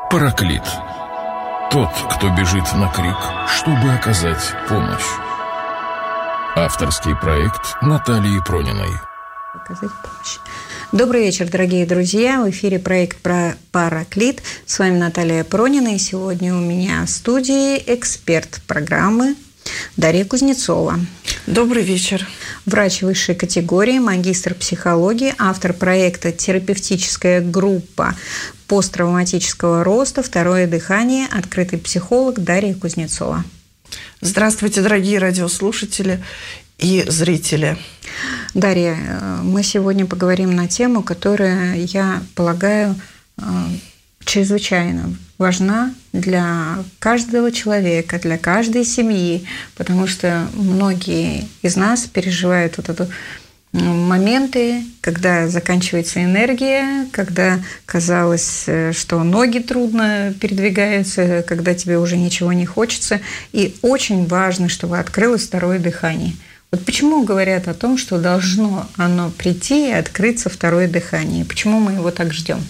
Параклит. Тот, кто бежит на крик, чтобы оказать помощь. Авторский проект Натальи Прониной. Оказать помощь. Добрый вечер, дорогие друзья. В эфире проект про Параклит. С вами Наталья Пронина. И сегодня у меня в студии эксперт программы Дарья Кузнецова. Добрый вечер. Врач высшей категории, магистр психологии, автор проекта «Терапевтическая группа посттравматического роста. Второе дыхание», открытый психолог Дарья Кузнецова. Здравствуйте, дорогие радиослушатели и зрители. Дарья, мы сегодня поговорим на тему, которая, я полагаю, чрезвычайно важна для каждого человека, для каждой семьи, потому что многие из нас переживают вот эту моменты, когда заканчивается энергия, когда казалось, что ноги трудно передвигаются, когда тебе уже ничего не хочется. И очень важно, чтобы открылось второе дыхание. Вот почему говорят о том, что должно оно прийти и открыться второе дыхание? Почему мы его так ждем?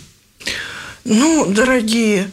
Дорогие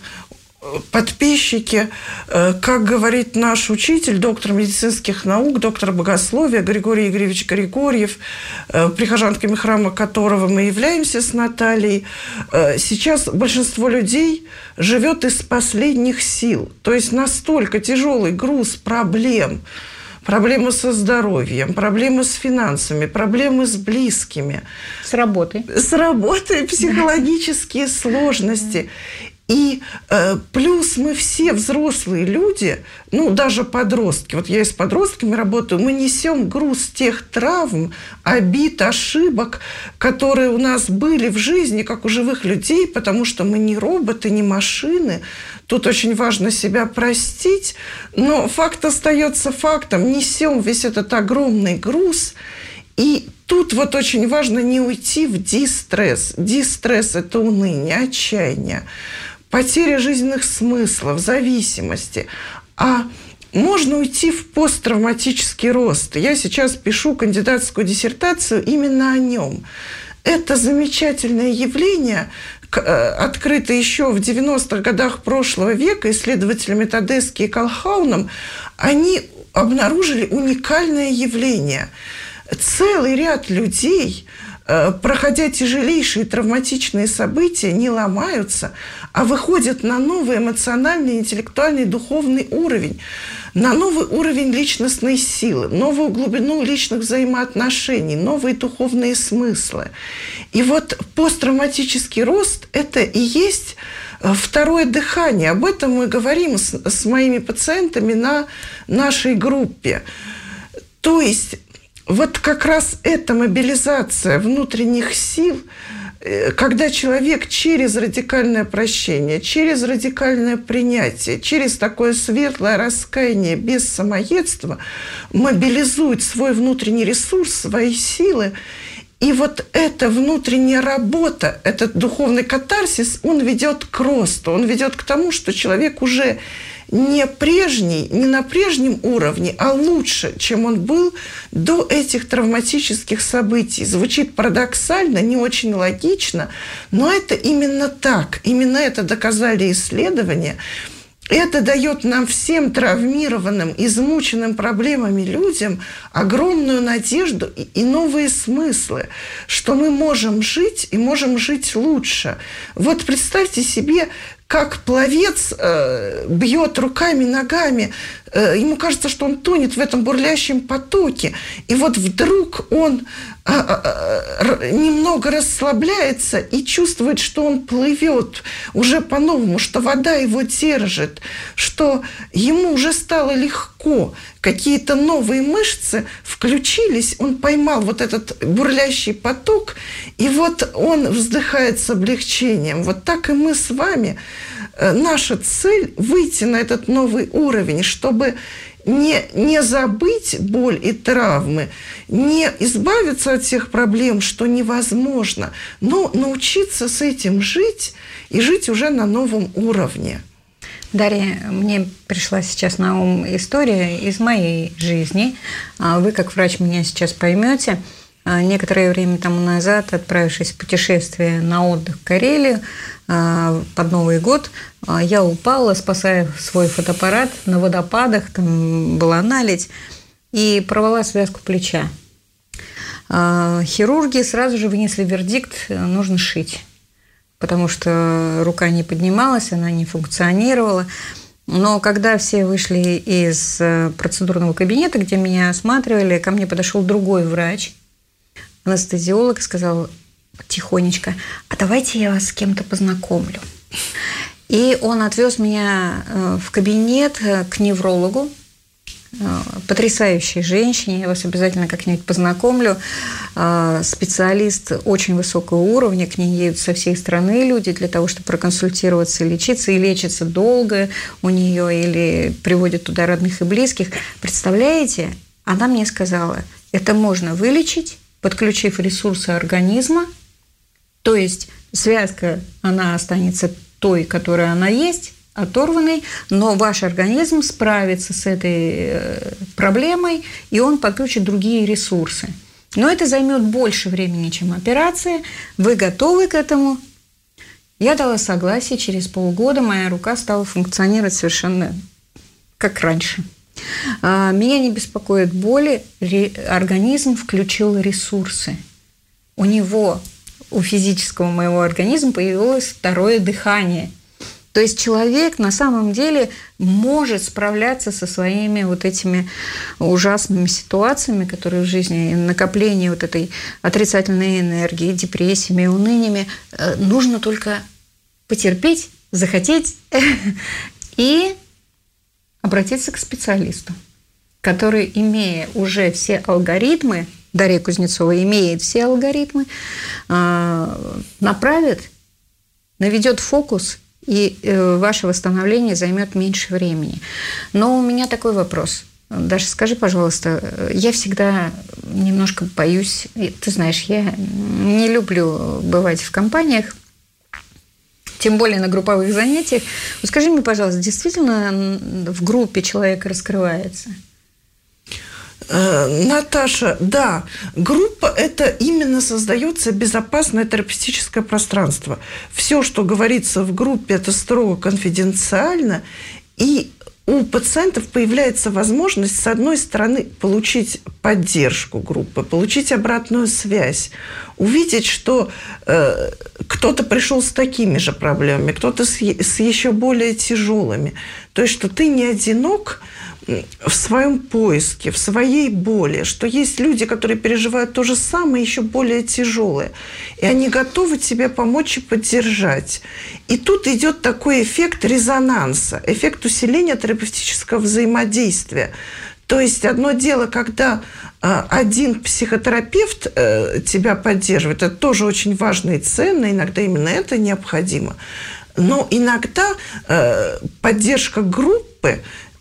подписчики, как говорит наш учитель, доктор медицинских наук, доктор богословия Григорий Игоревич Григорьев, прихожанками храма которого мы являемся с Натальей, сейчас большинство людей живет из последних сил. То есть настолько тяжелый груз проблем, проблемы со здоровьем, проблемы с финансами, проблемы с близкими. С работой. С работой, психологические сложности. И плюс мы все взрослые люди, даже подростки, вот я и с подростками работаю, мы несем груз тех травм, обид, ошибок, которые у нас были в жизни, как у живых людей, потому что мы не роботы, не машины. Тут очень важно себя простить, но факт остается фактом. Несем весь этот огромный груз, и тут вот очень важно не уйти в дистресс. Дистресс – это уныние, отчаяние, потеря жизненных смыслов, зависимости. А можно уйти в посттравматический рост. Я сейчас пишу кандидатскую диссертацию именно о нем. Это замечательное явление, открытое еще в 90-х годах прошлого века исследователями Тадески и Колхауном. Они обнаружили уникальное явление. Целый ряд людей, проходя тяжелейшие травматичные события, не ломаются, а выходят на новый эмоциональный, интеллектуальный, духовный уровень, на новый уровень личностной силы, новую глубину личных взаимоотношений, новые духовные смыслы. И вот посттравматический рост – это и есть второе дыхание. Об этом мы говорим с моими пациентами на нашей группе. То есть вот как раз эта мобилизация внутренних сил, когда человек через радикальное прощение, через радикальное принятие, через такое светлое раскаяние без самоедства мобилизует свой внутренний ресурс, свои силы. И вот эта внутренняя работа, этот духовный катарсис, он ведет к росту, он ведет к тому, что человек уже не прежний, не на прежнем уровне, а лучше, чем он был до этих травматических событий. Звучит парадоксально, не очень логично, но это именно так. Именно это доказали исследования. Это дает нам всем травмированным, измученным проблемами людям огромную надежду и новые смыслы, что мы можем жить и можем жить лучше. Вот представьте себе, как пловец бьет руками, ногами, ему кажется, что он тонет в этом бурлящем потоке, и вот вдруг он немного расслабляется и чувствует, что он плывет уже по-новому, что вода его держит, что ему уже стало легко, какие-то новые мышцы включились, он поймал вот этот бурлящий поток, и вот он вздыхает с облегчением. Вот так и мы с вами. Наша цель – выйти на этот новый уровень, чтобы не забыть боль и травмы, не избавиться от тех проблем, что невозможно, но научиться с этим жить и жить уже на новом уровне. Дарья, мне пришла сейчас на ум история из моей жизни. Вы, как врач, меня сейчас поймете. некоторое время тому назад, отправившись в путешествие на отдых в Карелию под Новый год, я упала, спасая свой фотоаппарат на водопадах, там была наледь, и порвала связку плеча. Хирурги сразу же вынесли вердикт: нужно шить, потому что рука не поднималась, она не функционировала. Но когда все вышли из процедурного кабинета, где меня осматривали, ко мне подошел другой врач, анестезиолог, сказал тихонечко: а давайте я вас с кем-то познакомлю. И он отвез меня в кабинет к неврологу, потрясающей женщине, я вас обязательно как-нибудь познакомлю. Специалист очень высокого уровня, к ней едут со всей страны люди для того, чтобы проконсультироваться и лечиться, и лечится долго у нее, или приводят туда родных и близких. Представляете, она мне сказала, это можно вылечить, подключив ресурсы организма, то есть связка, она останется той, которая она есть, оторванный, но ваш организм справится с этой проблемой, и он подключит другие ресурсы. Но это займет больше времени, чем операция. Вы готовы к этому? Я дала согласие, через полгода моя рука стала функционировать совершенно как раньше. Меня не беспокоит боли, организм включил ресурсы. У физического моего организма появилось второе дыхание. То есть человек на самом деле может справляться со своими вот этими ужасными ситуациями, которые в жизни, накопление вот этой отрицательной энергии, депрессиями, уныниями. Нужно только потерпеть, захотеть и обратиться к специалисту, который, имея уже все алгоритмы, Дарья Кузнецова имеет все алгоритмы, направит, наведет фокус, и ваше восстановление займет меньше времени. Но у меня такой вопрос. Даша, скажи, пожалуйста, я всегда немножко боюсь, ты знаешь, я не люблю бывать в компаниях, тем более на групповых занятиях. Вот скажи мне, пожалуйста, действительно в группе человек раскрывается? Наташа, да, группа – это именно создается безопасное терапевтическое пространство. Все, что говорится в группе, это строго конфиденциально, и у пациентов появляется возможность, с одной стороны, получить поддержку группы, получить обратную связь, увидеть, что кто-то пришел с такими же проблемами, кто-то с еще более тяжелыми. То есть, что ты не одинок в своем поиске, в своей боли, что есть люди, которые переживают то же самое, еще более тяжелое, и они готовы тебе помочь и поддержать. И тут идет такой эффект резонанса, эффект усиления терапевтического взаимодействия. То есть одно дело, когда один психотерапевт тебя поддерживает, это тоже очень важно и ценно, иногда именно это необходимо. Но иногда поддержка группы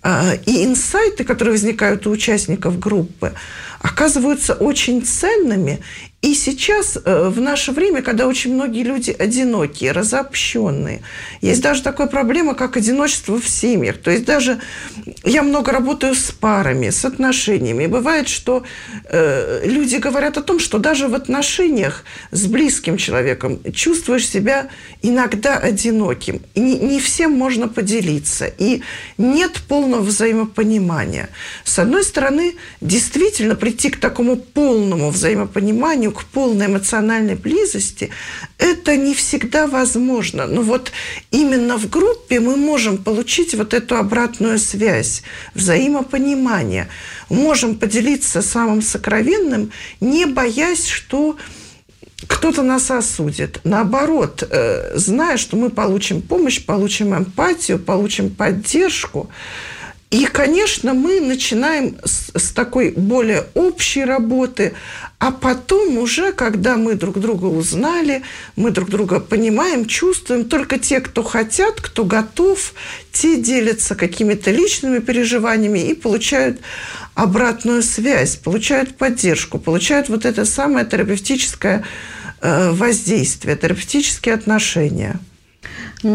и инсайты, которые возникают у участников группы, оказываются очень ценными. И сейчас, в наше время, когда очень многие люди одинокие, разобщенные, есть даже такая проблема, как одиночество в семьях. То есть даже я много работаю с парами, с отношениями. И бывает, что люди говорят о том, что даже в отношениях с близким человеком чувствуешь себя иногда одиноким. И не всем можно поделиться. И нет полного взаимопонимания. С одной стороны, действительно прийти к такому полному взаимопониманию, к полной эмоциональной близости, это не всегда возможно. Но вот именно в группе мы можем получить вот эту обратную связь, взаимопонимание. Можем поделиться самым сокровенным, не боясь, что кто-то нас осудит. Наоборот, зная, что мы получим помощь, получим эмпатию, получим поддержку. И, конечно, мы начинаем с такой более общей работы, а потом уже, когда мы друг друга узнали, мы друг друга понимаем, чувствуем, только те, кто хотят, кто готов, те делятся какими-то личными переживаниями и получают обратную связь, получают поддержку, получают вот это самое терапевтическое воздействие, терапевтические отношения.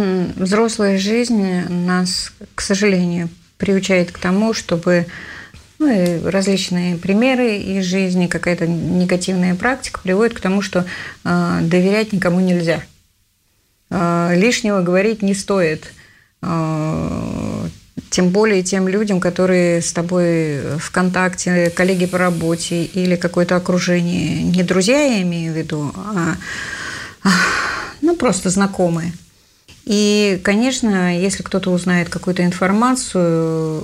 Взрослая жизнь нас, к сожалению, приучает к тому, чтобы Ну и различные примеры из жизни, какая-то негативная практика приводит к тому, что доверять никому нельзя. Лишнего говорить не стоит. Тем более тем людям, которые с тобой в контакте, коллеги по работе или какое-то окружение. Не друзья, я имею в виду, а просто знакомые. И, конечно, если кто-то узнает какую-то информацию,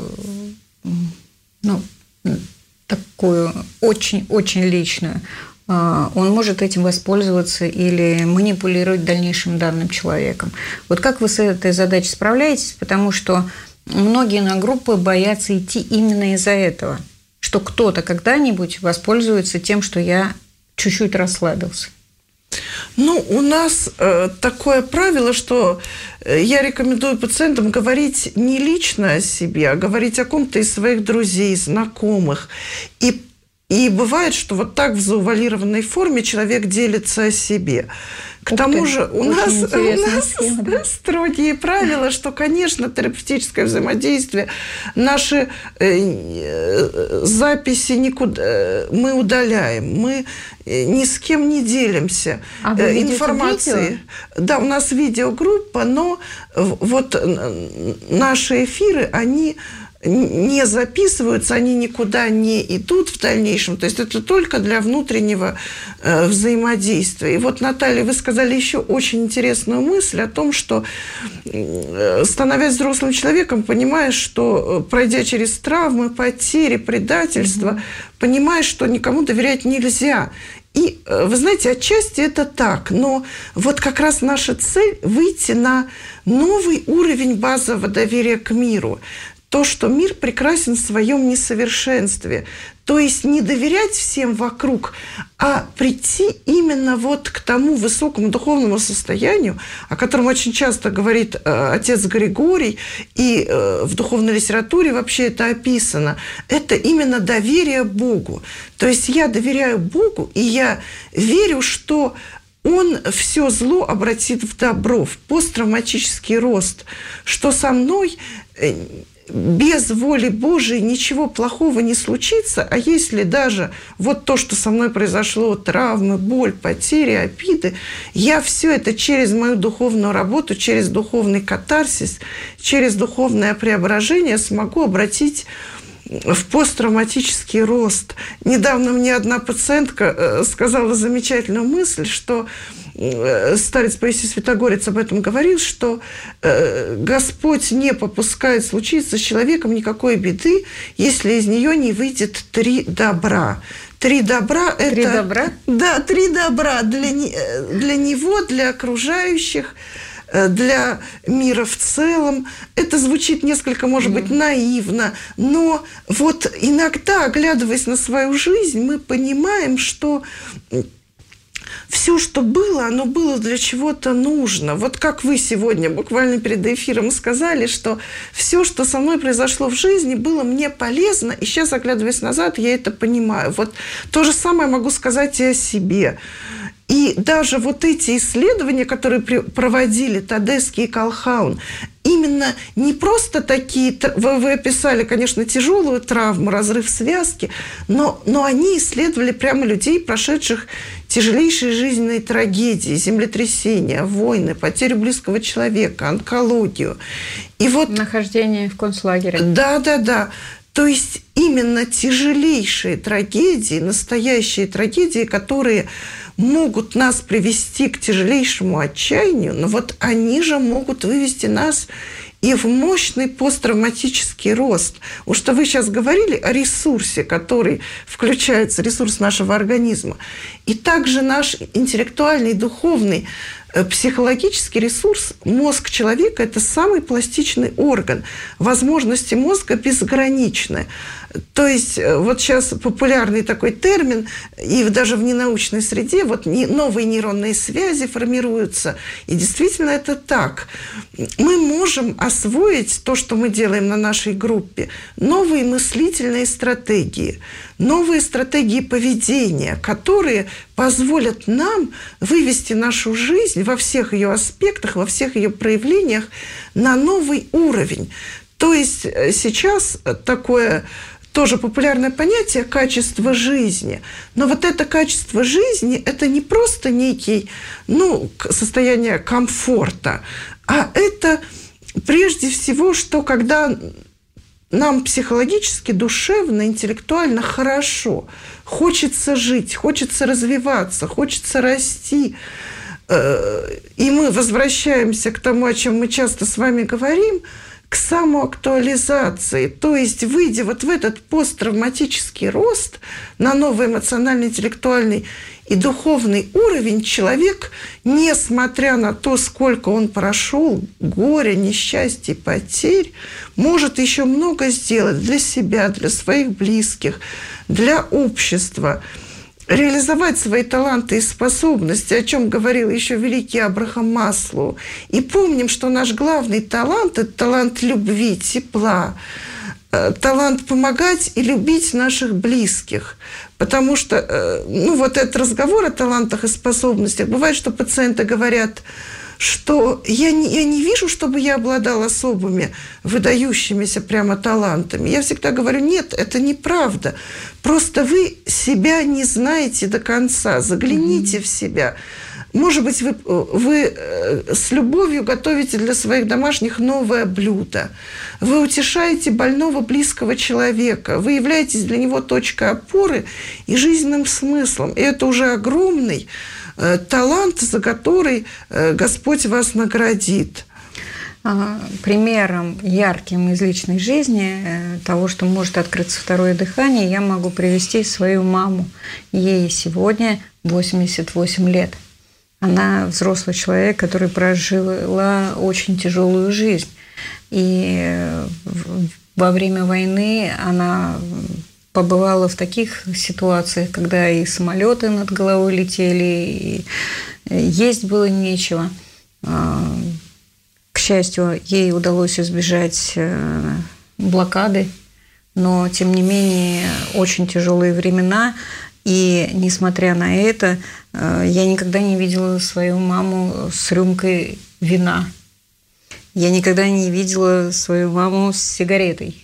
такую очень-очень личную, он может этим воспользоваться или манипулировать дальнейшим данным человеком. Вот как вы с этой задачей справляетесь? Потому что многие на группы боятся идти именно из-за этого, что кто-то когда-нибудь воспользуется тем, что я чуть-чуть расслабился. У нас такое правило, что я рекомендую пациентам говорить не лично о себе, а говорить о ком-то из своих друзей, знакомых. И бывает, что вот так в заувалированной форме человек делится о себе. К тому же у нас строгие правила, что, конечно, терапевтическое взаимодействие, наши записи мы удаляем, мы ни с кем не делимся информацией. Да, у нас видеогруппа, но вот наши эфиры, они не записываются, они никуда не идут в дальнейшем. То есть это только для внутреннего взаимодействия. И вот, Наталья, вы сказали еще очень интересную мысль о том, что, становясь взрослым человеком, понимаешь, что, пройдя через травмы, потери, предательство, понимаешь, что никому доверять нельзя. И, вы знаете, отчасти это так, но вот как раз наша цель – выйти на новый уровень базового доверия к миру. То, что мир прекрасен в своем несовершенстве. То есть не доверять всем вокруг, а прийти именно вот к тому высокому духовному состоянию, о котором очень часто говорит отец Григорий, и в духовной литературе вообще это описано. Это именно доверие Богу. То есть я доверяю Богу, и я верю, что Он все зло обратит в добро, в посттравматический рост, что со мной без воли Божией ничего плохого не случится, а если даже вот то, что со мной произошло, травмы, боль, потери, обиды, я все это через мою духовную работу, через духовный катарсис, через духовное преображение смогу обратить в посттравматический рост. Недавно мне одна пациентка сказала замечательную мысль, что старец Паисий Святогорец об этом говорил, что Господь не попускает случиться с человеком никакой беды, если из нее не выйдет 3 добра. 3 добра – это… 3 добра? Да, 3 добра для него, для окружающих, для мира в целом. Это звучит несколько, может быть, наивно, но вот иногда, оглядываясь на свою жизнь, мы понимаем, что все, что было, оно было для чего-то нужно. Вот как вы сегодня буквально перед эфиром сказали, что все, что со мной произошло в жизни, было мне полезно, и сейчас, оглядываясь назад, я это понимаю. Вот то же самое могу сказать и о себе. И даже вот эти исследования, которые проводили Тадески и Колхаун, именно не просто такие, вы описали, конечно, тяжелую травму, разрыв связки, но они исследовали прямо людей, прошедших тяжелейшие жизненные трагедии, землетрясения, войны, потерю близкого человека, онкологию. И вот… Нахождение в концлагере. Да. То есть именно тяжелейшие трагедии, настоящие трагедии, которые могут нас привести к тяжелейшему отчаянию, но вот они же могут вывести нас и в мощный посттравматический рост. Уж что вы сейчас говорили о ресурсе, который включается, ресурс нашего организма. И также наш интеллектуальный, духовный, психологический ресурс, мозг человека – это самый пластичный орган. Возможности мозга безграничны. То есть вот сейчас популярный такой термин, и даже в ненаучной среде вот новые нейронные связи формируются. И действительно это так. Мы можем освоить то, что мы делаем на нашей группе, новые мыслительные стратегии, новые стратегии поведения, которые позволят нам вывести нашу жизнь во всех ее аспектах, во всех ее проявлениях на новый уровень. То есть сейчас такое тоже популярное понятие качество жизни. Но вот это качество жизни – это не просто некий, состояние комфорта, а это прежде всего, что когда нам психологически, душевно, интеллектуально хорошо, хочется жить, хочется развиваться, хочется расти. И мы возвращаемся к тому, о чем мы часто с вами говорим, к самоактуализации. То есть, выйдя вот в этот посттравматический рост на новый эмоционально-интеллектуальный и духовный уровень, человек, несмотря на то, сколько он прошел горя, несчастья, потерь, может еще много сделать для себя, для своих близких, для общества, реализовать свои таланты и способности, о чем говорил еще великий Абрахам Маслоу. И помним, что наш главный талант – это талант любви, тепла, талант помогать и любить наших близких. Потому что, вот этот разговор о талантах и способностях, бывает, что пациенты говорят, что я не вижу, чтобы я обладал особыми, выдающимися прямо талантами. Я всегда говорю, нет, это неправда. Просто вы себя не знаете до конца. Загляните в себя. Может быть, вы с любовью готовите для своих домашних новое блюдо. Вы утешаете больного близкого человека. Вы являетесь для него точкой опоры и жизненным смыслом. И это уже огромный талант, за который Господь вас наградит. Примером ярким из личной жизни того, что может открыться второе дыхание, я могу привести свою маму. Ей сегодня 88 лет. Она взрослый человек, который прожила очень тяжелую жизнь. И во время войны она побывала в таких ситуациях, когда и самолеты над головой летели, и есть было нечего. К счастью, ей удалось избежать блокады, но, тем не менее, очень тяжелые времена. И, несмотря на это, я никогда не видела свою маму с рюмкой вина. Я никогда не видела свою маму с сигаретой.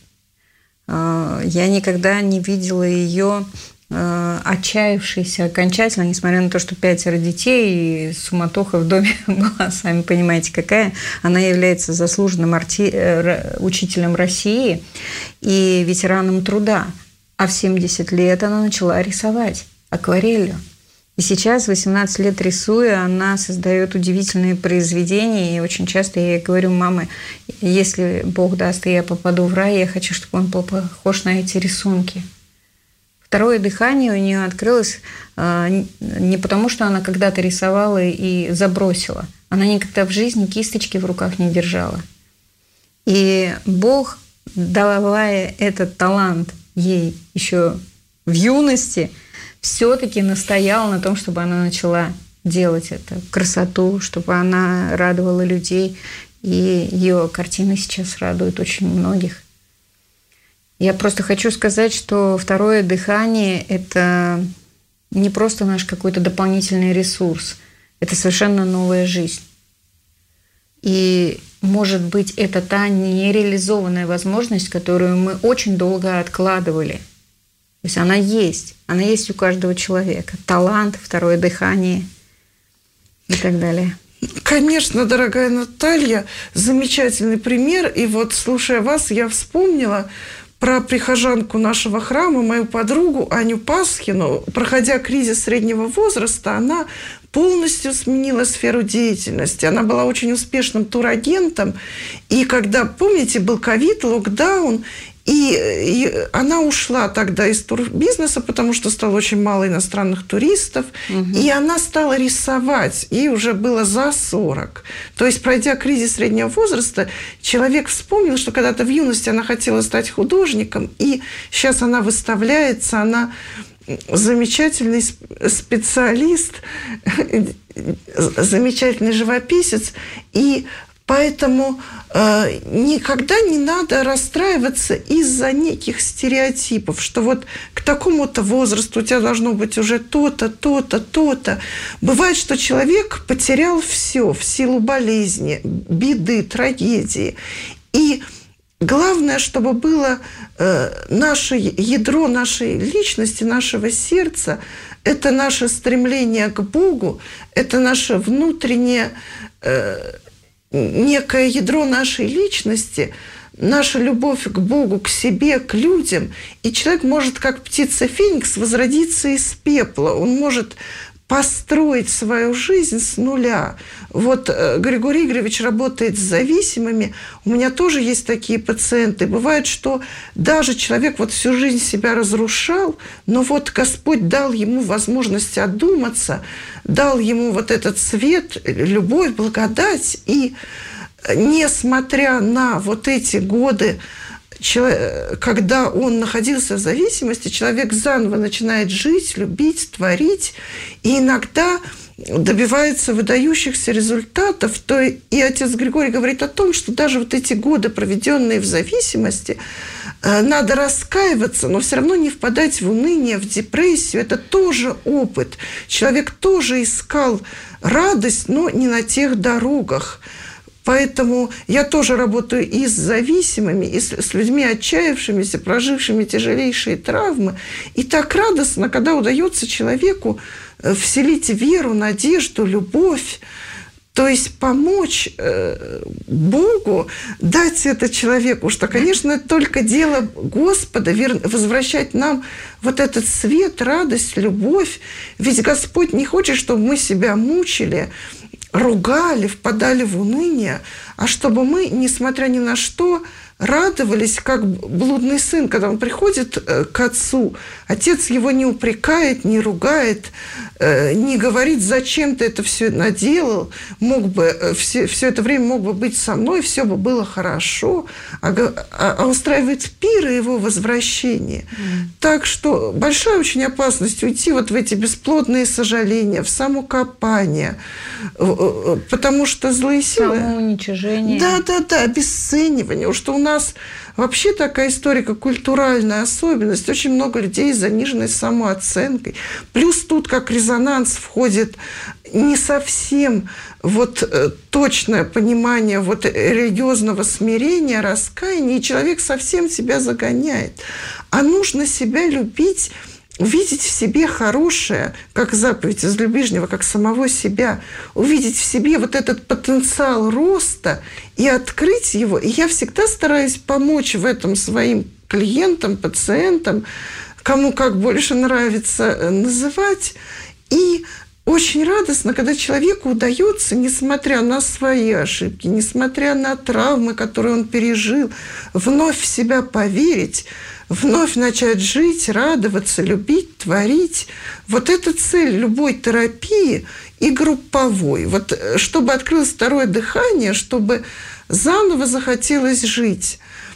Я никогда не видела ее отчаявшейся окончательно, несмотря на то, что 5 детей и суматоха в доме была, сами понимаете, какая. Она является заслуженным учителем России и ветераном труда. А в 70 лет она начала рисовать акварелью. И сейчас, 18 лет рисуя, она создает удивительные произведения. И очень часто я ей говорю, мама, если Бог даст, и я попаду в рай, я хочу, чтобы он был похож на эти рисунки. Второе дыхание у нее открылось не потому, что она когда-то рисовала и забросила. Она никогда в жизни кисточки в руках не держала. И Бог, давая этот талант ей еще в юности, все-таки настоял на том, чтобы она начала делать это, красоту, чтобы она радовала людей. И ее картины сейчас радуют очень многих. Я просто хочу сказать, что второе дыхание – это не просто наш какой-то дополнительный ресурс, это совершенно новая жизнь. И, может быть, это та нереализованная возможность, которую мы очень долго откладывали. То есть она есть у каждого человека. Талант, второе дыхание и так далее. Конечно, дорогая Наталья, замечательный пример. И вот, слушая вас, я вспомнила про прихожанку нашего храма, мою подругу Аню Пасхину. Проходя кризис среднего возраста, она полностью сменила сферу деятельности. Она была очень успешным турагентом. И когда, помните, был ковид, локдаун, и она ушла тогда из турбизнеса, потому что стало очень мало иностранных туристов, и она стала рисовать, ей уже было за 40. То есть, пройдя кризис среднего возраста, человек вспомнил, что когда-то в юности она хотела стать художником, и сейчас она выставляется, она замечательный специалист, замечательный живописец, и поэтому никогда не надо расстраиваться из-за неких стереотипов, что вот к такому-то возрасту у тебя должно быть уже то-то, то-то, то-то. Бывает, что человек потерял все в силу болезни, беды, трагедии. И главное, чтобы было наше ядро нашей личности, нашего сердца, это наше стремление к Богу, это наше внутреннее некое ядро нашей личности, наша любовь к Богу, к себе, к людям. И человек может, как птица Феникс, возродиться из пепла. Он может построить свою жизнь с нуля. Вот Григорий Игоревич работает с зависимыми. У меня тоже есть такие пациенты. Бывает, что даже человек вот всю жизнь себя разрушал, но вот Господь дал ему возможность одуматься, дал ему вот этот свет, любовь, благодать. И несмотря на вот эти годы, когда он находился в зависимости, человек заново начинает жить, любить, творить, и иногда добивается выдающихся результатов. И отец Григорий говорит о том, что даже вот эти годы, проведенные в зависимости, надо раскаиваться, но все равно не впадать в уныние, в депрессию. Это тоже опыт. Человек тоже искал радость, но не на тех дорогах. Поэтому я тоже работаю и с зависимыми, и с людьми отчаявшимися, прожившими тяжелейшие травмы. И так радостно, когда удается человеку вселить веру, надежду, любовь, то есть помочь Богу, дать это человеку, что, конечно, это только дело Господа, возвращать нам вот этот свет, радость, любовь. Ведь Господь не хочет, чтобы мы себя мучили, ругали, впадали в уныние, а чтобы мы, несмотря ни на что, радовались, как блудный сын, когда он приходит к отцу. Отец его не упрекает, не ругает, не говорит, зачем ты это все наделал, все это время мог бы быть со мной, все бы было хорошо, а устраивает пир и его возвращение. Так что большая очень опасность уйти вот в эти бесплодные сожаления, в самокопание, потому что злые силы... Самоуничижение. Да, обесценивание. Уж что у нас вообще такая историко-культуральная особенность. Очень много людей с заниженной самооценкой. Плюс тут как резонанс входит не совсем вот точное понимание вот религиозного смирения, раскаяния, и человек совсем себя загоняет. А нужно себя любить, увидеть в себе хорошее, как заповедь «Возлюби ближнего, как самого себя», увидеть в себе вот этот потенциал роста и открыть его. И я всегда стараюсь помочь в этом своим клиентам, пациентам, кому как больше нравится называть. И очень радостно, когда человеку удается, несмотря на свои ошибки, несмотря на травмы, которые он пережил, вновь в себя поверить, вновь начать жить, радоваться, любить, творить. Вот это цель любой терапии и групповой. Вот чтобы открылось второе дыхание, чтобы заново захотелось жить.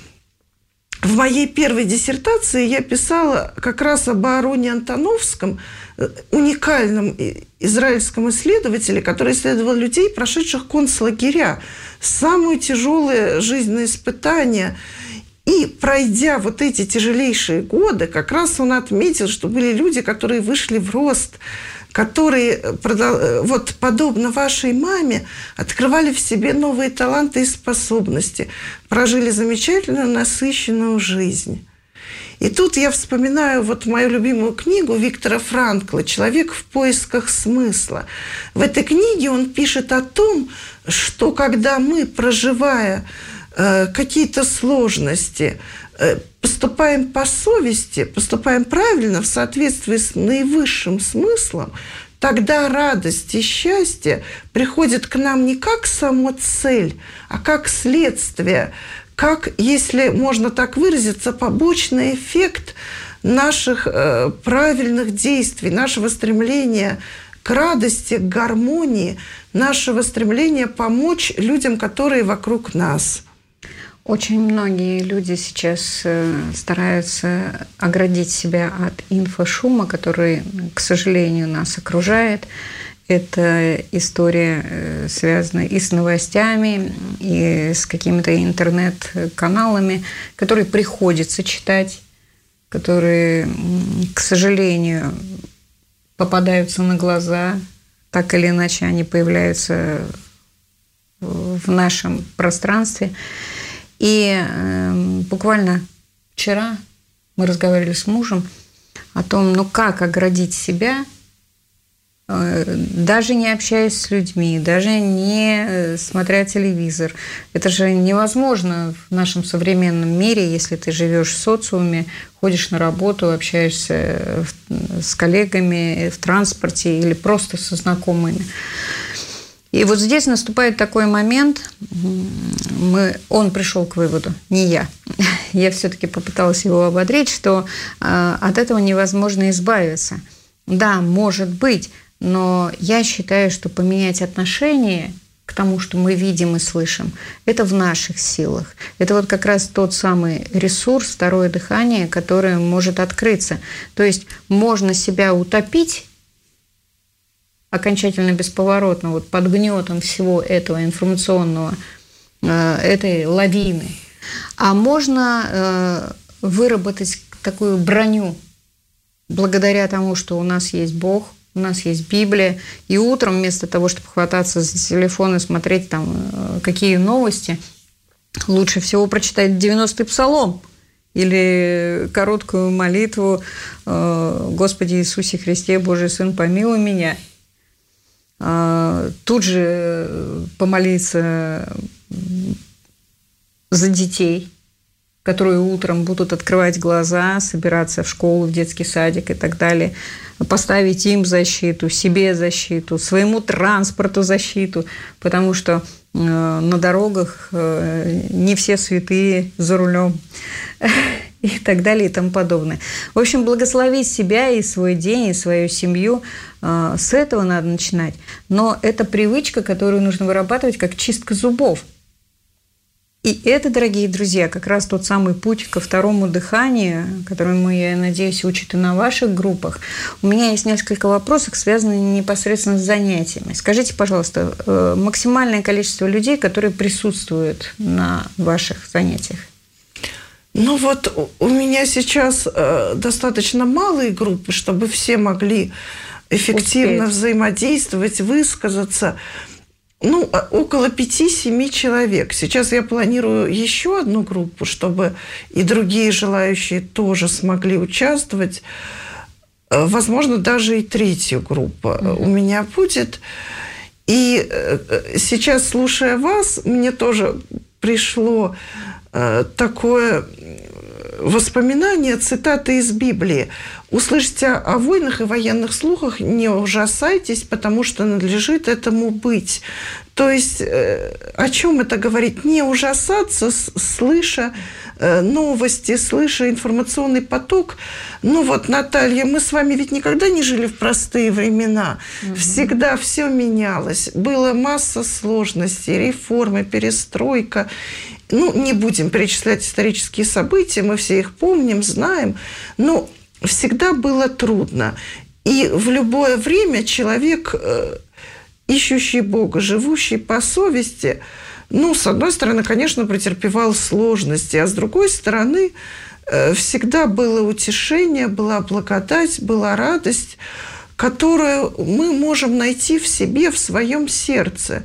В моей первой диссертации я писала как раз об Аароне Антоновском, уникальном израильском исследователе, который исследовал людей, прошедших концлагеря, самые тяжелые жизненные испытания. И пройдя вот эти тяжелейшие годы, как раз он отметил, что были люди, которые вышли в рост, которые, вот подобно вашей маме, открывали в себе новые таланты и способности, прожили замечательную, насыщенную жизнь. И тут я вспоминаю вот мою любимую книгу Виктора Франкла «Человек в поисках смысла». В этой книге он пишет о том, что когда мы, проживая какие-то сложности, поступаем по совести, поступаем правильно, в соответствии с наивысшим смыслом, тогда радость и счастье приходят к нам не как самоцель, а как следствие, как, если можно так выразиться, побочный эффект наших правильных действий, нашего стремления к радости, к гармонии, нашего стремления помочь людям, которые вокруг нас. Очень многие люди сейчас стараются оградить себя от инфошума, который, к сожалению, нас окружает. Эта история связана и с новостями, и с какими-то интернет-каналами, которые приходится читать, которые, к сожалению, попадаются на глаза, так или иначе они появляются в нашем пространстве. И буквально вчера мы разговаривали с мужем о том, ну как оградить себя, даже не общаясь с людьми, даже не смотря телевизор. Это же невозможно в нашем современном мире, если ты живешь в социуме, ходишь на работу, общаешься с коллегами в транспорте или просто со знакомыми. И вот здесь наступает такой момент, он пришел к выводу, не я. Я все-таки попыталась его ободрить, что от этого невозможно избавиться. Да, может быть, но я считаю, что поменять отношение к тому, что мы видим и слышим, это в наших силах. Это вот как раз тот самый ресурс, второе дыхание, которое может открыться. То есть можно себя утопить окончательно бесповоротно, вот под гнетом всего этого информационного, этой лавины. А можно выработать такую броню благодаря тому, что у нас есть Бог, у нас есть Библия, и утром вместо того, чтобы хвататься за телефон и смотреть там какие новости, лучше всего прочитать 90-й псалом или короткую молитву «Господи Иисусе Христе, Божий Сын, помилуй меня». Тут же помолиться за детей, которые утром будут открывать глаза, собираться в школу, в детский садик и так далее, поставить им защиту, себе защиту, своему транспорту защиту, потому что на дорогах не все святые за рулем и так далее и тому подобное. В общем, благословить себя и свой день, и свою семью, с этого надо начинать. Но это привычка, которую нужно вырабатывать, как чистка зубов. И это, дорогие друзья, как раз тот самый путь ко второму дыханию, которому, я надеюсь, учат и на ваших группах. У меня есть несколько вопросов, связанных непосредственно с занятиями. Скажите, пожалуйста, максимальное количество людей, которые присутствуют на ваших занятиях? Ну вот у меня сейчас достаточно малые группы, чтобы все могли эффективно взаимодействовать, высказаться. Ну, около 5-7 человек. Сейчас я планирую еще одну группу, чтобы и другие желающие тоже смогли участвовать. Возможно, даже и третью группу у меня будет. И сейчас, слушая вас, мне тоже пришло такое воспоминание, цитата из Библии. «Услышите о войнах и военных слухах, не ужасайтесь, потому что надлежит этому быть». То есть о чем это говорит? Не ужасаться, слыша новости, слыша информационный поток. Ну вот, Наталья, мы с вами ведь никогда не жили в простые времена. Всегда все менялось. Была масса сложностей, реформы, перестройка. Ну, не будем перечислять исторические события, мы все их помним, знаем, но всегда было трудно. И в любое время человек, ищущий Бога, живущий по совести, ну, с одной стороны, конечно, претерпевал сложности, а с другой стороны, всегда было утешение, была благодать, была радость, которую мы можем найти в себе, в своем сердце.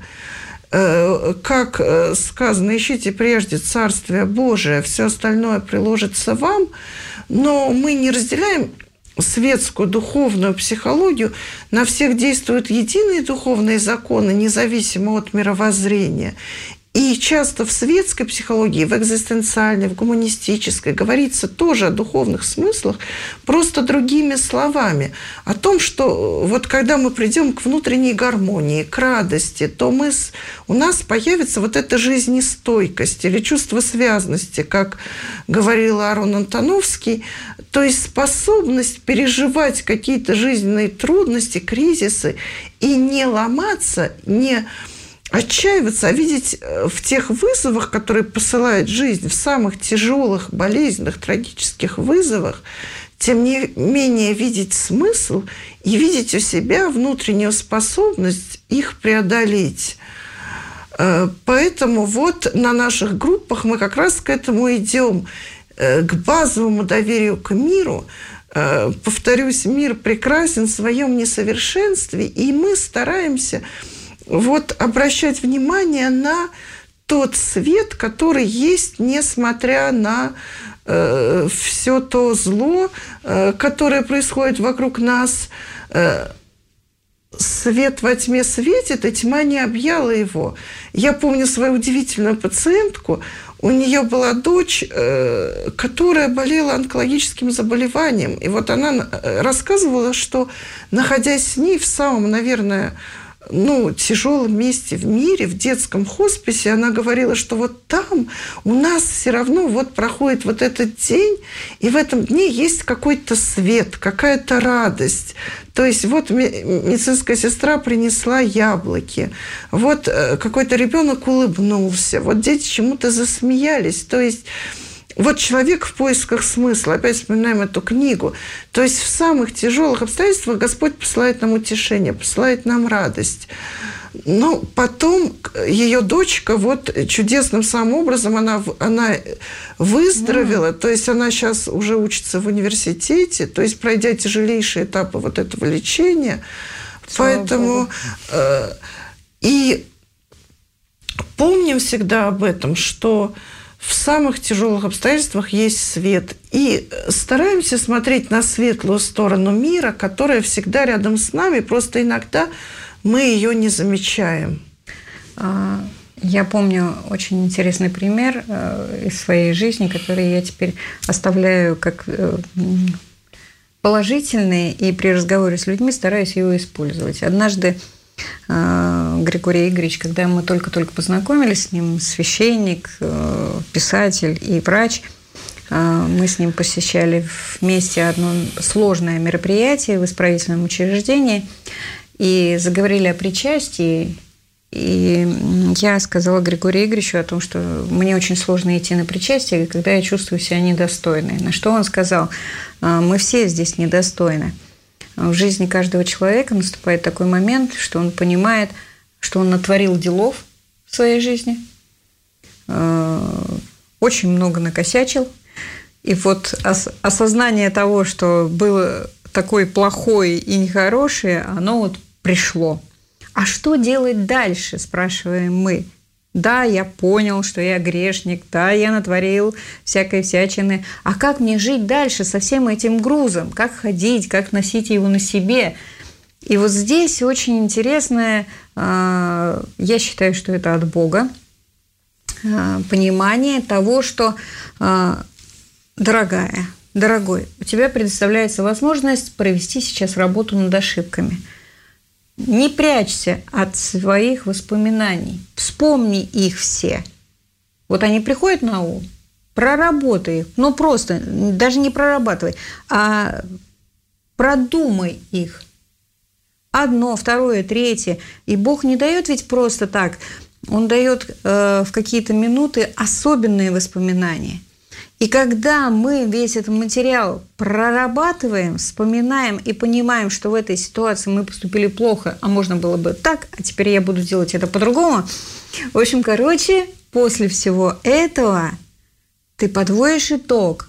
Как сказано, ищите прежде Царствие Божие, все остальное приложится вам, но мы не разделяем светскую духовную психологию, на всех действуют единые духовные законы, независимо от мировоззрения. И часто в светской психологии, в экзистенциальной, в гуманистической говорится тоже о духовных смыслах, просто другими словами. О том, что вот когда мы придем к внутренней гармонии, к радости, то у нас появится вот эта жизнестойкость или чувство связности, как говорил Аарон Антоновский, то есть способность переживать какие-то жизненные трудности, кризисы и не ломаться, не отчаиваться, а видеть в тех вызовах, которые посылает жизнь, в самых тяжелых, болезненных, трагических вызовах, тем не менее видеть смысл и видеть у себя внутреннюю способность их преодолеть. Поэтому вот на наших группах мы как раз к этому идем, к базовому доверию к миру. Повторюсь, мир прекрасен в своем несовершенстве, и мы стараемся вот обращать внимание на тот свет, который есть, несмотря на все то зло, которое происходит вокруг нас. Свет во тьме светит, и тьма не объяла его. Я помню свою удивительную пациентку. У нее была дочь, которая болела онкологическим заболеванием. И вот она рассказывала, что, находясь с ней в самом, наверное, тяжелом месте в мире, в детском хосписе, она говорила, что вот там у нас все равно вот проходит вот этот день, и в этом дне есть какой-то свет, какая-то радость. То есть вот медицинская сестра принесла яблоки, вот какой-то ребенок улыбнулся, вот дети чему-то засмеялись. То есть вот человек в поисках смысла. Опять вспоминаем эту книгу. То есть в самых тяжелых обстоятельствах Господь посылает нам утешение, посылает нам радость. Но потом ее дочка вот чудесным самым образом она выздоровела. То есть она сейчас уже учится в университете, то есть пройдя тяжелейшие этапы вот этого лечения. Поэтому и помним всегда об этом, что в самых тяжелых обстоятельствах есть свет. И стараемся смотреть на светлую сторону мира, которая всегда рядом с нами, просто иногда мы ее не замечаем. Я помню очень интересный пример из своей жизни, который я теперь оставляю как положительный, и при разговоре с людьми стараюсь его использовать. Однажды Григорий Игоревич, когда мы только-только познакомились с ним, священник, писатель и врач, мы с ним посещали вместе одно сложное мероприятие в исправительном учреждении и заговорили о причастии. И я сказала Григорию Игоревичу о том, что мне очень сложно идти на причастие, когда я чувствую себя недостойной. На что он сказал: мы все здесь недостойны. В жизни каждого человека наступает такой момент, что он понимает, что он натворил делов в своей жизни, очень много накосячил. И вот осознание того, что было такое плохое и нехорошее, оно вот пришло. А что делать дальше, спрашиваем мы. Да, я понял, что я грешник, да, я натворил всякой всячины. А как мне жить дальше со всем этим грузом? Как ходить, как носить его на себе? И вот здесь очень интересное, я считаю, что это от Бога, понимание того, что, дорогой, у тебя предоставляется возможность провести сейчас работу над ошибками. Не прячься от своих воспоминаний. Вспомни их все. Вот они приходят на ум, проработай их. Ну, просто, даже не прорабатывай, а продумай их. Одно, второе, третье. И Бог не дает ведь просто так. Он дает в какие-то минуты особенные воспоминания. И когда мы весь этот материал прорабатываем, вспоминаем и понимаем, что в этой ситуации мы поступили плохо, а можно было бы так, а теперь я буду делать это по-другому. В общем, после всего этого ты подводишь итог.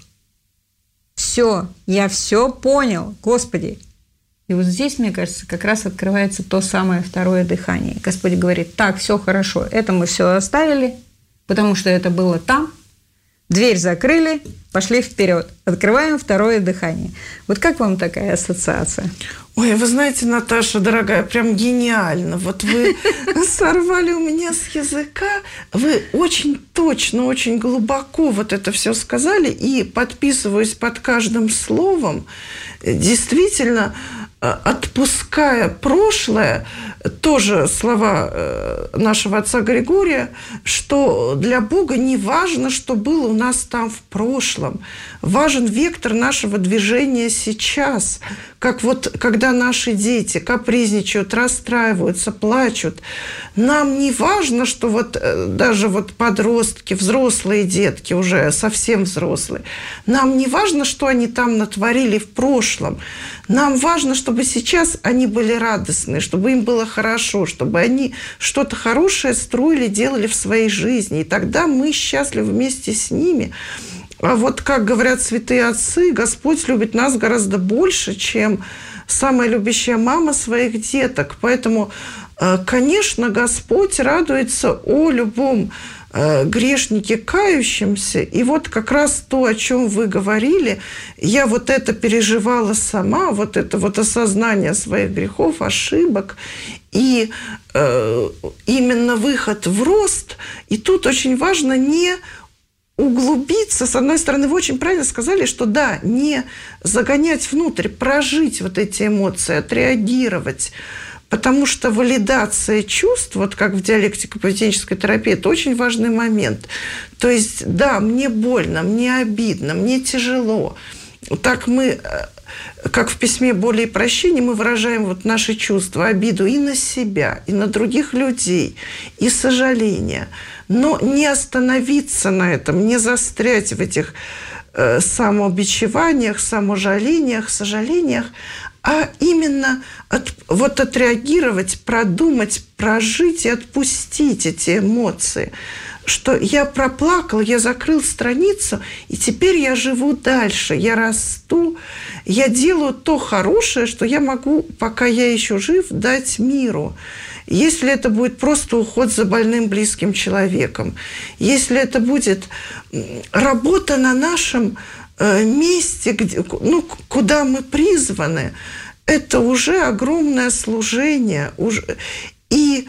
Все, я все понял, Господи. И вот здесь, мне кажется, как раз открывается то самое второе дыхание. Господь говорит: так, все хорошо, это мы все оставили, потому что это было там. Дверь закрыли, пошли вперед. Открываем второе дыхание. Вот как вам такая ассоциация? Ой, вы знаете, Наташа, дорогая, прям гениально. Вот вы сорвали у меня с языка. Вы очень точно, очень глубоко вот это все сказали. И подписываюсь под каждым словом. Действительно, отпуская прошлое, тоже слова нашего отца Григория, что для Бога не важно, что было у нас там в прошлом. Важен вектор нашего движения сейчас. Как вот, когда наши дети капризничают, расстраиваются, плачут. Нам не важно, что вот даже вот подростки, взрослые детки, уже совсем взрослые, нам не важно, что они там натворили в прошлом. Нам важно, чтобы сейчас они были радостны, чтобы им было хорошо, чтобы они что-то хорошее строили, делали в своей жизни. И тогда мы счастливы вместе с ними. А вот, как говорят святые отцы, Господь любит нас гораздо больше, чем самая любящая мама своих деток. Поэтому, конечно, Господь радуется о любом грешники кающимся. И вот как раз то, о чем вы говорили, я вот это переживала сама, вот это вот осознание своих грехов, ошибок, и именно выход в рост. И тут очень важно не углубиться. С одной стороны, вы очень правильно сказали, что да, не загонять внутрь, прожить вот эти эмоции, отреагировать. Потому что валидация чувств, вот как в диалектико-поведенческой терапии, это очень важный момент. То есть, да, мне больно, мне обидно, мне тяжело. Так мы, как в письме «Боли и прощения», мы выражаем вот наши чувства, обиду и на себя, и на других людей, и сожаление. Но не остановиться на этом, не застрять в этих самобичеваниях, саможалениях, сожалениях, а именно отреагировать, продумать, прожить и отпустить эти эмоции. Что я проплакал, я закрыл страницу, и теперь я живу дальше, я расту, я делаю то хорошее, что я могу, пока я еще жив, дать миру. Если это будет просто уход за больным близким человеком, если это будет работа на нашем месте, куда мы призваны, это уже огромное служение. И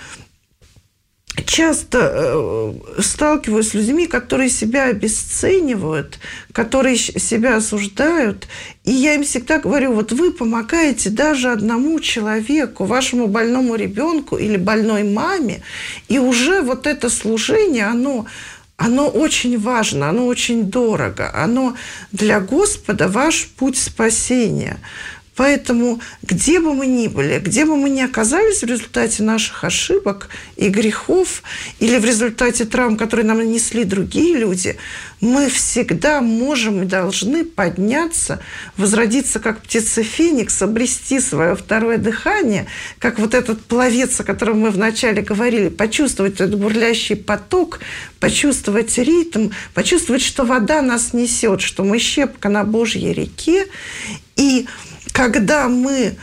часто сталкиваюсь с людьми, которые себя обесценивают, которые себя осуждают. И я им всегда говорю, вот вы помогаете даже одному человеку, вашему больному ребенку или больной маме, и уже вот это служение, оно очень важно, оно очень дорого, оно для Господа ваш путь спасения. Поэтому где бы мы ни были, где бы мы ни оказались в результате наших ошибок и грехов, или в результате травм, которые нам нанесли другие люди, мы всегда можем и должны подняться, возродиться как птица Феникс, обрести свое второе дыхание, как вот этот пловец, о котором мы вначале говорили, почувствовать этот бурлящий поток, почувствовать ритм, почувствовать, что вода нас несет, что мы щепка на Божьей реке. И когда мы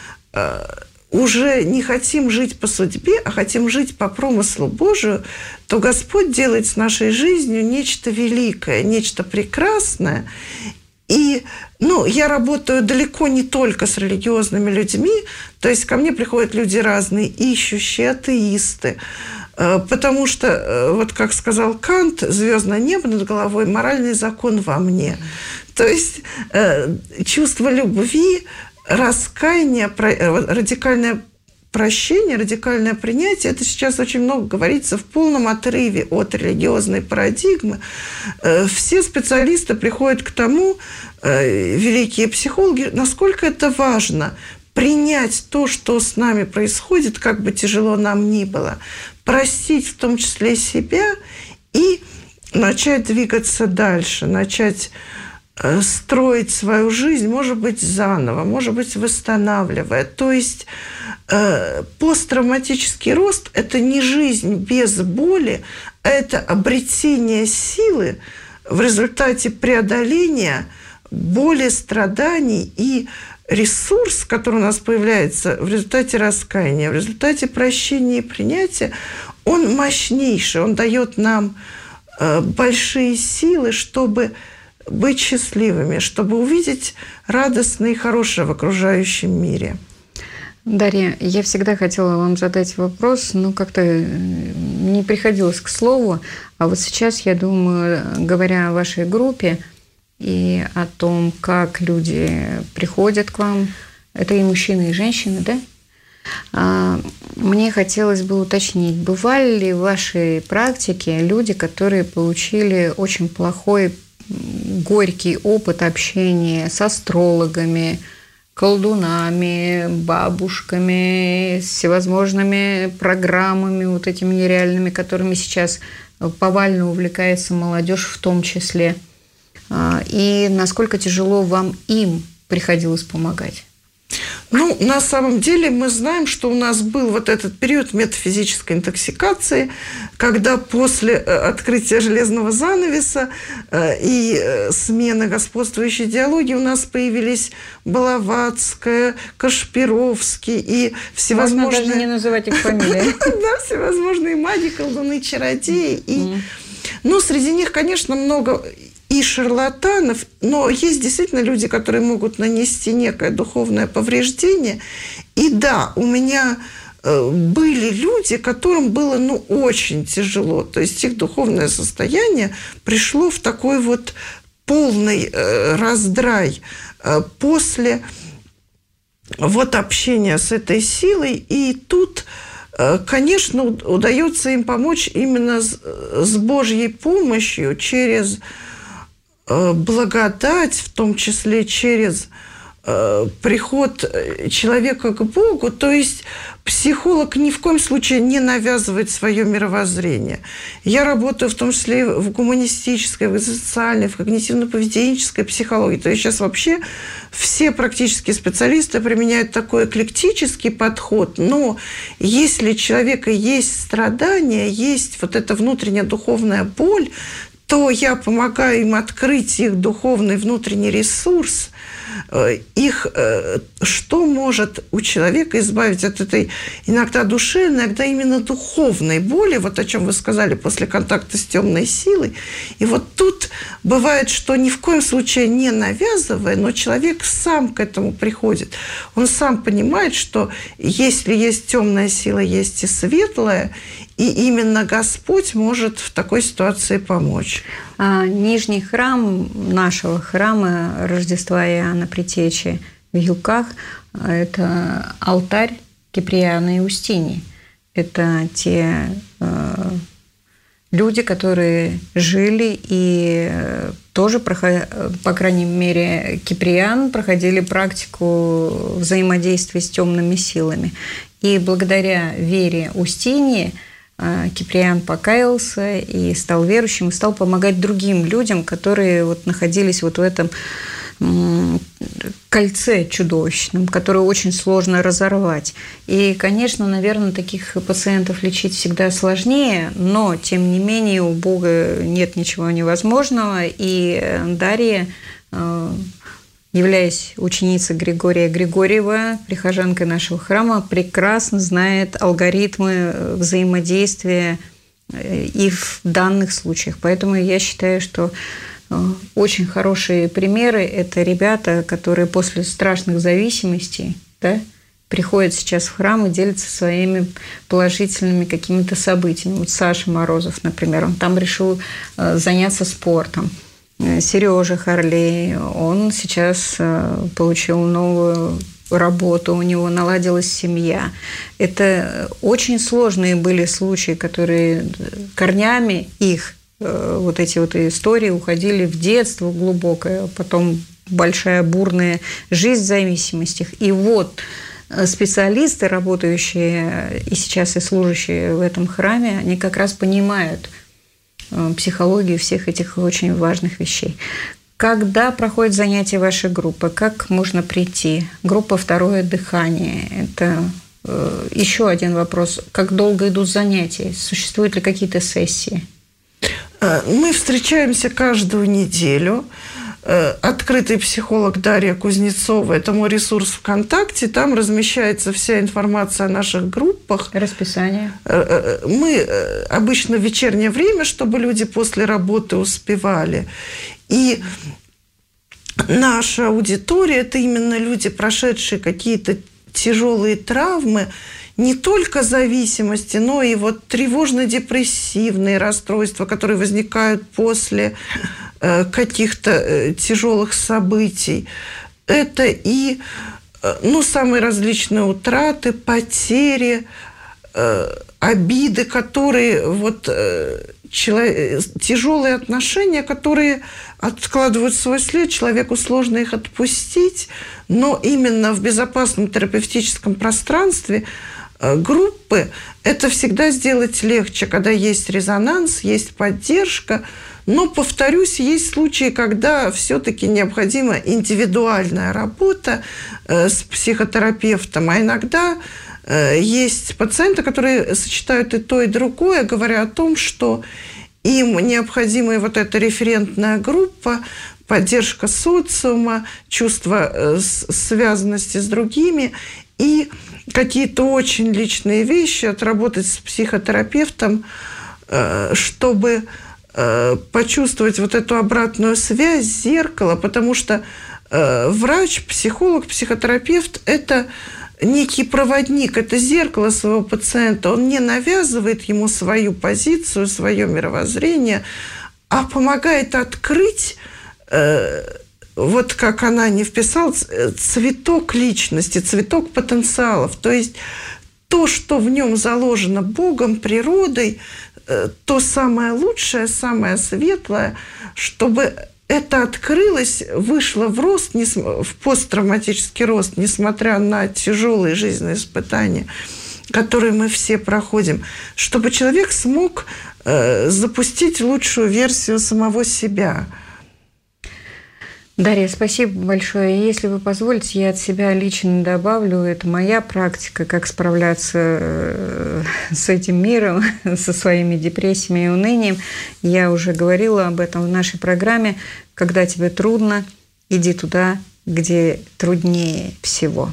уже не хотим жить по судьбе, а хотим жить по промыслу Божию, то Господь делает с нашей жизнью нечто великое, нечто прекрасное. И я работаю далеко не только с религиозными людьми, то есть ко мне приходят люди разные, ищущие, атеисты, потому что, вот как сказал Кант, звездное небо над головой, моральный закон во мне. То есть чувство любви, раскаяние, радикальное прощение, радикальное принятие, это сейчас очень много говорится в полном отрыве от религиозной парадигмы. Все специалисты приходят к тому, великие психологи, насколько это важно принять то, что с нами происходит, как бы тяжело нам ни было, простить в том числе себя и начать двигаться дальше, начать строить свою жизнь, может быть, заново, может быть, восстанавливая. То есть посттравматический рост – это не жизнь без боли, а это обретение силы в результате преодоления боли, страданий и ресурс, который у нас появляется в результате раскаяния, в результате прощения и принятия, он мощнейший, он дает нам большие силы, чтобы быть счастливыми, чтобы увидеть радостное и хорошее в окружающем мире. Дарья, я всегда хотела вам задать вопрос, но как-то не приходилось к слову. А вот сейчас, я думаю, говоря о вашей группе и о том, как люди приходят к вам, это и мужчины, и женщины, да? Мне хотелось бы уточнить, бывали ли в вашей практике люди, которые получили очень плохой, горький опыт общения с астрологами, колдунами, бабушками, с всевозможными программами вот этими нереальными, которыми сейчас повально увлекается молодежь в том числе. И насколько тяжело вам им приходилось помогать? На самом деле мы знаем, что у нас был вот этот период метафизической интоксикации, когда после открытия железного занавеса и смены господствующей идеологии у нас появились Блаватская, Кашпировский и всевозможные... Можно даже не называть их фамилии. Да, всевозможные маги, колдуны, чародеи. И Но среди них, конечно, много и шарлатанов, но есть действительно люди, которые могут нанести некое духовное повреждение. И да, у меня были люди, которым было, очень тяжело. То есть их духовное состояние пришло в такой вот полный раздрай после вот общения с этой силой. И тут, конечно, удается им помочь именно с Божьей помощью, через благодать, в том числе через приход человека к Богу. То есть психолог ни в коем случае не навязывает свое мировоззрение. Я работаю в том числе в гуманистической, в социальной, в когнитивно-поведенческой психологии. То есть сейчас вообще все практически специалисты применяют такой эклектический подход. Но если у человека есть страдания, есть вот эта внутренняя духовная боль, то я помогаю им открыть их духовный внутренний ресурс, что может у человека избавить от этой иногда душевной, иногда именно духовной боли, вот о чем вы сказали, после контакта с темной силой. И вот тут бывает, что ни в коем случае не навязывая, но человек сам к этому приходит. Он сам понимает, что если есть темная сила, есть и светлая, и именно Господь может в такой ситуации помочь. Нижний храм нашего храма Рождества Иоанна Предтечи в Юлках – это алтарь Киприана и Устиньи. Это те люди, которые жили и тоже, по крайней мере, Киприан проходили практику взаимодействия с темными силами. И благодаря вере Устиньи Киприан покаялся и стал верующим, и стал помогать другим людям, которые вот находились вот в этом кольце чудовищном, которое очень сложно разорвать. И, конечно, наверное, таких пациентов лечить всегда сложнее, но, тем не менее, у Бога нет ничего невозможного. И Дарья, являясь ученицей Григория Григорьева, прихожанкой нашего храма, прекрасно знает алгоритмы взаимодействия и в данных случаях. Поэтому я считаю, что очень хорошие примеры – это ребята, которые после страшных зависимостей, приходят сейчас в храм и делятся своими положительными какими-то событиями. Вот Саша Морозов, например, он там решил заняться спортом. Сережа Харлей, он сейчас получил новую работу, у него наладилась семья. Это очень сложные были случаи, которые корнями их, вот эти вот истории, уходили в детство глубокое, потом большая бурная жизнь в зависимостях. И вот специалисты, работающие и сейчас и служащие в этом храме, они как раз понимают психологию всех этих очень важных вещей. Когда проходят занятия вашей группы? Как можно прийти? Группа «Второе дыхание». Это еще один вопрос. Как долго идут занятия? Существуют ли какие-то сессии? Мы встречаемся каждую неделю. Открытый психолог Дарья Кузнецова – это мой ресурс ВКонтакте. Там размещается вся информация о наших группах. Расписание? Мы обычно в вечернее время, чтобы люди после работы успевали. И наша аудитория – это именно люди, прошедшие какие-то тяжелые травмы, не только зависимости, но и вот тревожно-депрессивные расстройства, которые возникают после каких-то тяжелых событий. Это и самые различные утраты, потери, обиды, которые тяжелые отношения, которые откладывают свой след, человеку сложно их отпустить, но именно в безопасном терапевтическом пространстве группы это всегда сделать легче, когда есть резонанс, есть поддержка. Но, повторюсь, есть случаи, когда все-таки необходима индивидуальная работа с психотерапевтом, а иногда есть пациенты, которые сочетают и то, и другое, говоря о том, что им необходима вот эта референтная группа, поддержка социума, чувство связанности с другими и какие-то очень личные вещи отработать с психотерапевтом, чтобы почувствовать вот эту обратную связь, зеркало, потому что врач, психолог, психотерапевт – это некий проводник, это зеркало своего пациента. Он не навязывает ему свою позицию, свое мировоззрение, а помогает открыть, вот как Ананьев вписал, цветок личности, цветок потенциалов. То есть то, что в нем заложено Богом, природой, то самое лучшее, самое светлое, чтобы это открылось, вышло в рост, в посттравматический рост, несмотря на тяжелые жизненные испытания, которые мы все проходим, чтобы человек смог запустить лучшую версию самого себя. Дарья, спасибо большое. Если вы позволите, я от себя лично добавлю, это моя практика, как справляться с этим миром, со своими депрессиями и унынием. Я уже говорила об этом в нашей программе. Когда тебе трудно, иди туда, где труднее всего.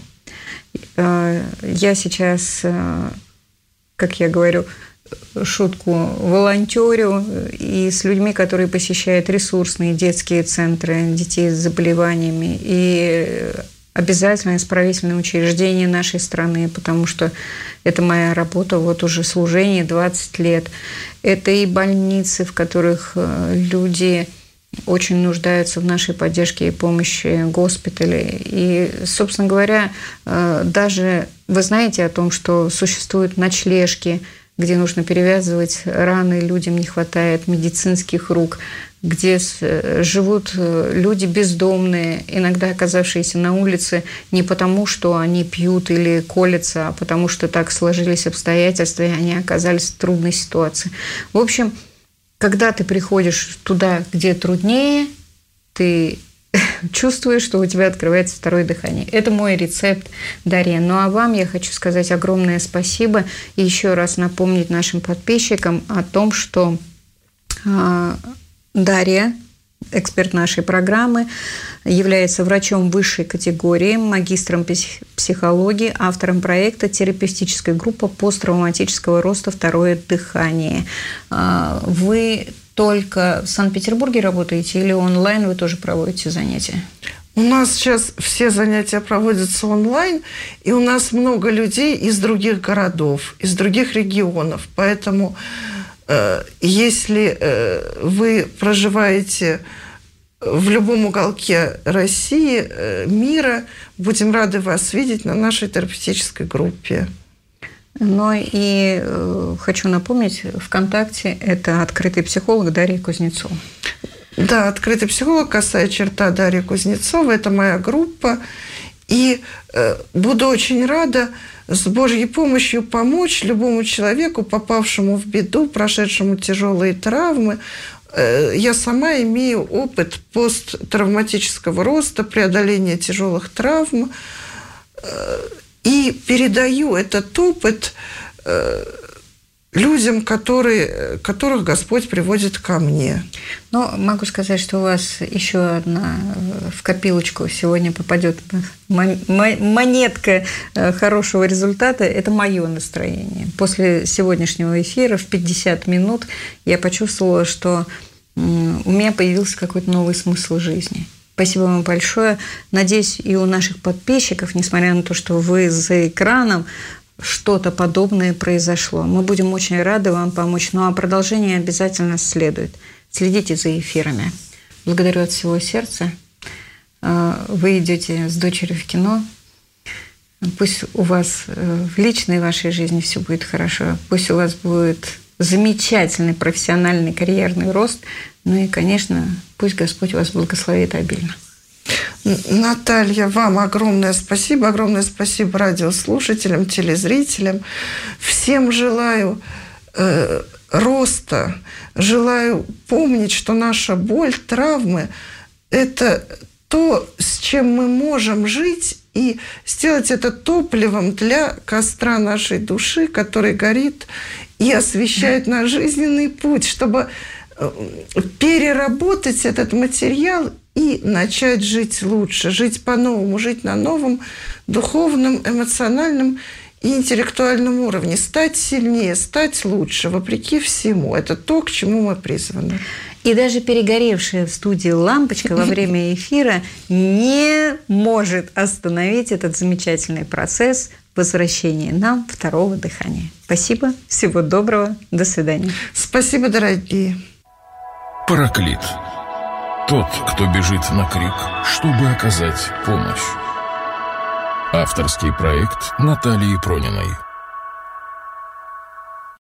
Я сейчас, как я говорю, шутку, волонтерю и с людьми, которые посещают ресурсные детские центры детей с заболеваниями и обязательно исправительные учреждения нашей страны, потому что это моя работа, вот уже служение 20 лет. Это и больницы, в которых люди очень нуждаются в нашей поддержке и помощи, госпитали. И, собственно говоря, даже вы знаете о том, что существуют ночлежки, где нужно перевязывать раны, людям не хватает медицинских рук, где живут люди бездомные, иногда оказавшиеся на улице не потому, что они пьют или колятся, а потому что так сложились обстоятельства, и они оказались в трудной ситуации. В общем, когда ты приходишь туда, где труднее, ты чувствуешь, что у тебя открывается второе дыхание. Это мой рецепт, Дарья. Ну а вам я хочу сказать огромное спасибо и еще раз напомнить нашим подписчикам о том, что Дарья, эксперт нашей программы, является врачом высшей категории, магистром психологии, автором проекта терапевтической группы посттравматического роста «Второе дыхание». Вы только в Санкт-Петербурге работаете или онлайн вы тоже проводите занятия? У нас сейчас все занятия проводятся онлайн, и у нас много людей из других городов, из других регионов. Поэтому если вы проживаете в любом уголке России, мира, будем рады вас видеть на нашей терапевтической группе. Ну и хочу напомнить, ВКонтакте это «Открытый психолог» Дарья Кузнецова. Да, «Открытый психолог», косая черта Дарья Кузнецова, это моя группа. И буду очень рада с Божьей помощью помочь любому человеку, попавшему в беду, прошедшему тяжелые травмы. Я сама имею опыт посттравматического роста, преодоления тяжелых травм. И передаю этот опыт людям, которых Господь приводит ко мне. Но могу сказать, что у вас еще одна в копилочку сегодня попадет монетка хорошего результата. Это мое настроение. После сегодняшнего эфира в 50 минут я почувствовала, что у меня появился какой-то новый смысл жизни. Спасибо вам большое. Надеюсь, и у наших подписчиков, несмотря на то, что вы за экраном, что-то подобное произошло. Мы будем очень рады вам помочь. Ну а продолжение обязательно следует. Следите за эфирами. Благодарю от всего сердца. Вы идете с дочерью в кино. Пусть у вас в личной вашей жизни все будет хорошо. Пусть у вас будет замечательный профессиональный карьерный рост. Ну и, конечно, пусть Господь вас благословит обильно. Наталья, вам огромное спасибо радиослушателям, телезрителям. Всем желаю роста, желаю помнить, что наша боль, травмы – это то, с чем мы можем жить, и сделать это топливом для костра нашей души, который горит и освещает наш жизненный путь, чтобы переработать этот материал и начать жить лучше, жить по-новому, жить на новом духовном, эмоциональном и интеллектуальном уровне, стать сильнее, стать лучше, вопреки всему. Это то, к чему мы призваны. И даже перегоревшая в студии лампочка во время эфира не может остановить этот замечательный процесс возвращения нам второго дыхания. Спасибо, всего доброго, до свидания. Спасибо, дорогие. Параклит. Тот, кто бежит на крик, чтобы оказать помощь. Авторский проект Натальи Прониной.